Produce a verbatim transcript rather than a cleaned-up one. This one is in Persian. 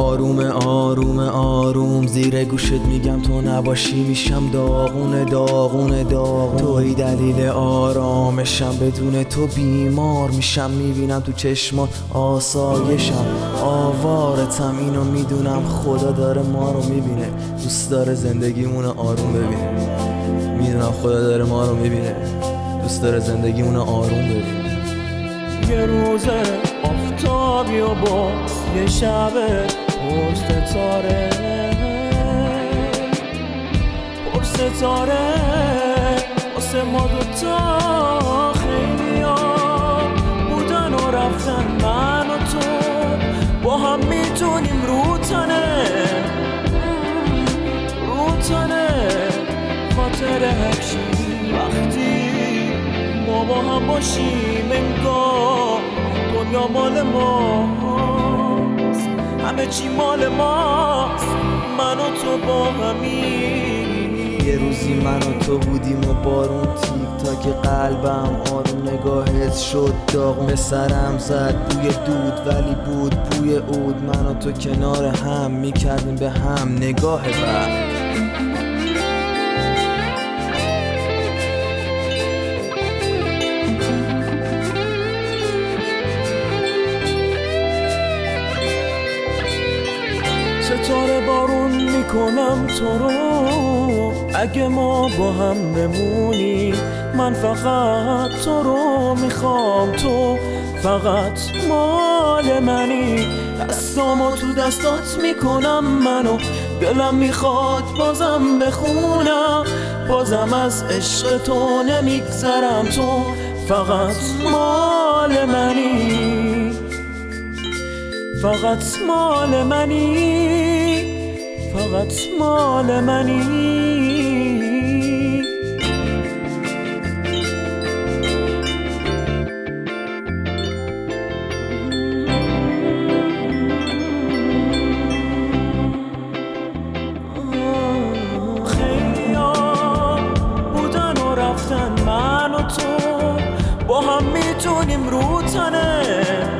آروم آروم آروم زیر گوشت میگم تو نباشی میشم داغون داغون داغون. توی دلیل آرامشم، بدون تو بیمار میشم. میبینم تو چشمات آسایشم، آوارتم اینو میدونم. خدا داره ما رو میبینه، دوست داره زندگیمونو آروم ببینه. میدونم خدا داره ما رو میبینه، دوست داره زندگیمونو آروم ببینه. یه روزه آفتابی و با یه شب پر ستاره پر ستاره واسه ما دوتا خیلی ها بودن و رفتن. من و تو با هم میتونیم رو تنه رو تنه خاطر هرچی وقتی ما با هم باشیم. انگار دنیا مال ماست، همه چی مال ماست. من و تو با همین. یه روزی من و تو بودیم و بارون تیک تا که قلبم آروم نگاهت شد داغون. به سرم زد بوی دود ولی بود بوی عود. من و تو کنار هم میکردیم به هم نگاه بعد. ستاره بارون میکنم تو رو اگه ما با هم بمونی. من فقط تو رو میخوام، تو فقط مال منی. دستامو تو دستات میکنم منو، دلم میخواد بازم بخونم. بازم از عشق تو نمیگذرم، تو فقط مال منی. فقط مال منی، فقط مال منی. خیلی ها بودن و رفتن، من و تو با هم میتونیم رو تنه